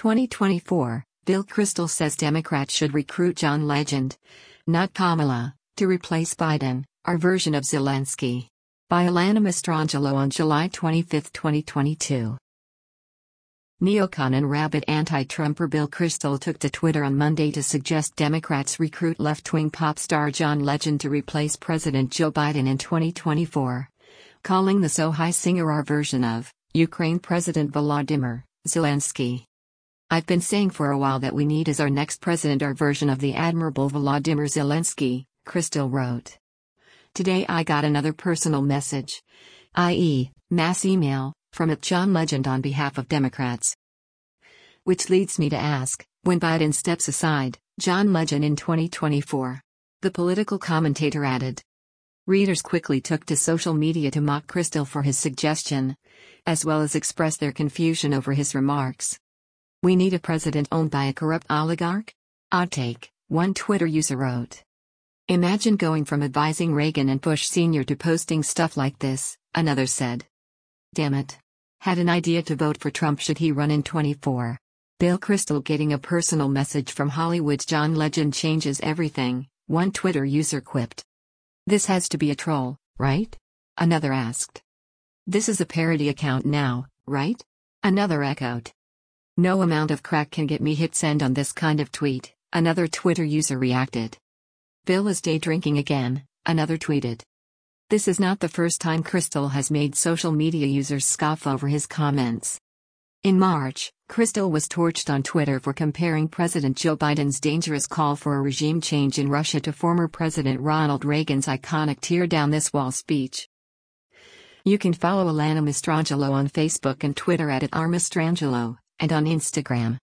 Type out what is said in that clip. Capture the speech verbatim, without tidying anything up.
twenty twenty-four, Bill Kristol says Democrats should recruit John Legend, not Kamala, to replace Biden, our version of Zelensky. By Alana Mastrangelo on July twenty-fifth, twenty twenty-two. Neocon and rabid anti-Trumper Bill Kristol took to Twitter on Monday to suggest Democrats recruit left-wing pop star John Legend to replace President Joe Biden in twenty twenty-four, calling the So-High singer our version of Ukraine President Volodymyr Zelensky. "I've been saying for a while that we need as our next president our version of the admirable Volodymyr Zelensky," Kristol wrote. "Today I got another personal message, that is, mass email, from at John Legend on behalf of Democrats. Which leads me to ask, when Biden steps aside, John Legend in twenty twenty-four?" The political commentator added. Readers quickly took to social media to mock Kristol for his suggestion, as well as express their confusion over his remarks. "We need a president owned by a corrupt oligarch? Odd take," one Twitter user wrote. "Imagine going from advising Reagan and Bush Senior to posting stuff like this," another said. "Damn it. Had an idea to vote for Trump should he run in twenty-four. Bill Kristol getting a personal message from Hollywood's John Legend changes everything," one Twitter user quipped. "This has to be a troll, right?" another asked. "This is a parody account now, right?" another echoed. "No amount of crack can get me hit send on this kind of tweet," another Twitter user reacted. "Bill is day drinking again," another tweeted. This is not the first time Kristol has made social media users scoff over his comments. In March, Kristol was torched on Twitter for comparing President Joe Biden's dangerous call for a regime change in Russia to former President Ronald Reagan's iconic tear down this wall speech. You can follow Alana Mastrangelo on Facebook and Twitter at, at r mastrangelo, and on Instagram.